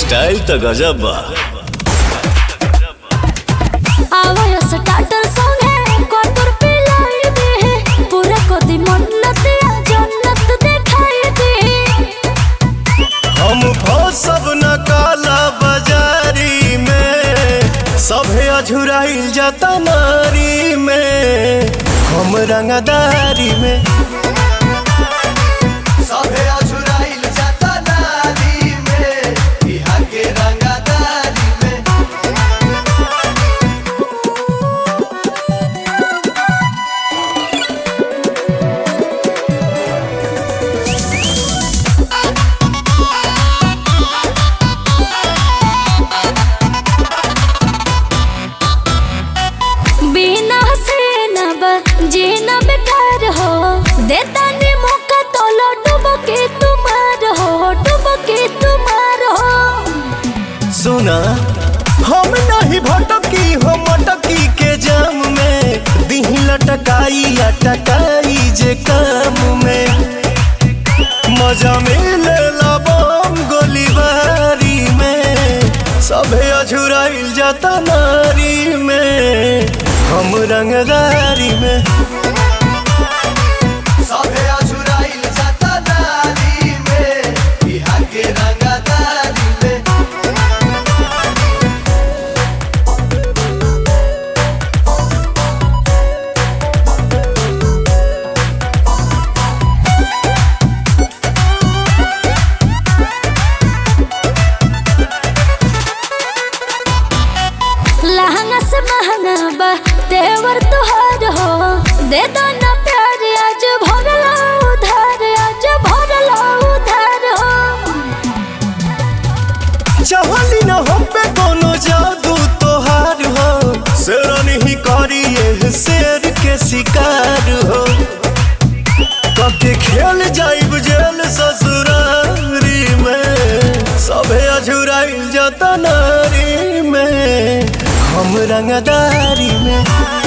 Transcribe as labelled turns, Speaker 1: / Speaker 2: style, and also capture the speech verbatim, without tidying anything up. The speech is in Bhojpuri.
Speaker 1: स्टाइल तो गजब बा।
Speaker 2: आवाया स्टार्टर सॉन्ग है कोतुर पिलाई दे पूरा कोदी मन्नत या जन्नत दिखाई दे।
Speaker 1: हम सब न काला बाजारी में सभे अझुराइल जाता नारी में हम रंगदारी में
Speaker 3: सभे अझुराइल जाता नारी में बिहार के रंगदारी में।
Speaker 2: बिना से न जीना बेकार हो देता ने मौका तो लो डूबो के तुम्हार हो डूबो के तुम्हार हो।
Speaker 1: सुना हम नहीं भटकी हो मटकी के जाम में दिही लटकाई अटकाई जे काम में मजा मिले बम गोलीबारी में सभे अझुराइल जाता नारी में हम रंगदारी में
Speaker 3: सभे अझुराइल जाता नारी में बिहार के रंगदारी में।
Speaker 2: लहंगा से महंगा बा तेवर तुहार हो दे दो ना प्यार आज भरला उधार आज भरला उधार हो।
Speaker 1: चाहली न हम पे कोनो जादू तोहार हो शेरन ही करी ये शेर के शिकार हो कब खेल जाइब जेल ससुरारी में सभे अझुराइल जाता नारी में हम रंगदारी में।